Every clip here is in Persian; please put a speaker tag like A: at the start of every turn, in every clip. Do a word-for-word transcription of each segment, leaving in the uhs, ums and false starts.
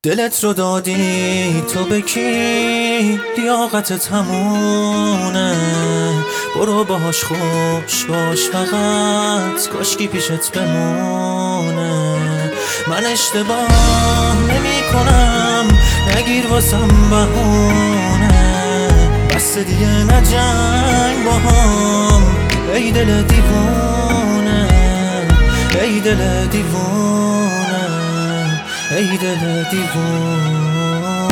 A: دلت رو دادی تو به کی؟ لیاقتت همونه. برو باهاش خوش باش فقط، کاشکی پیشت بمونه. من اشتباه نمی کنم، نگیر واسم بهونه. بس دیگه نجنگ با هم، ای دل دیوونه، ای دل دیوونه، ای دل دیوونه.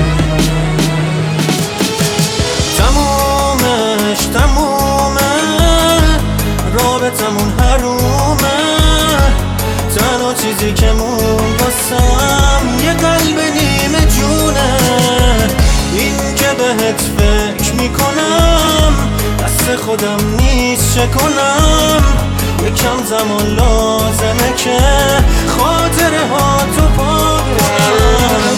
A: تمومش تمومه، رابطمون حرومه. تنها چیزی که مون واسم یه قلب نیمه جونه. این که بهت فکر میکنم، دست خودم نیست چه کنم. یکم زمان لازمه که خاطره ها تو پا کنم.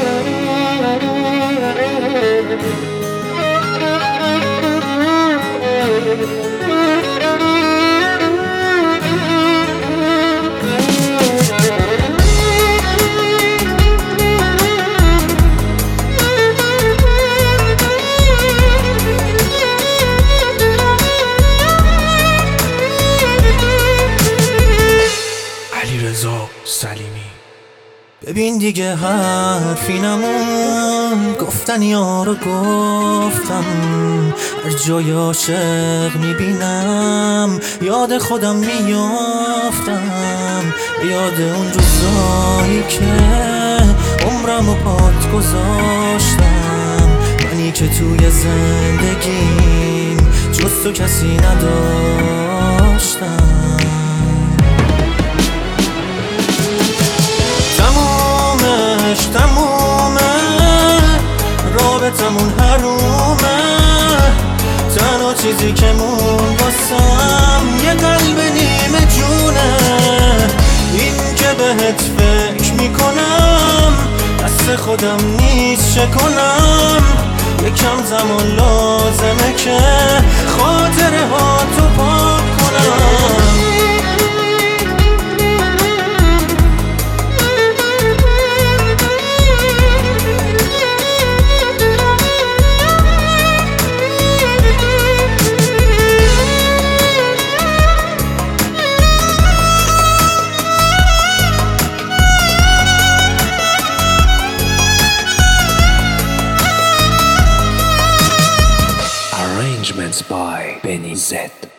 A: سلیمی ببین دیگه حرفی نمون، گفتن یارو گفتم. هر جای عاشق میبینم یاد خودم میافتم. یاد اون روزایی که عمرمو پات گذاشتم. منی که توی زندگیم جز تو کسی نداشتم. تمومه، رابطمون حرومه. تنها چیزی که مون واسم یه قلب نیمه جونه. این که بهت فکر میکنم، دست خودم نیست چه کنم. یکم زمان لازمه که خاطره ها تو پاک کنم.
B: Arrangements by Benny Z.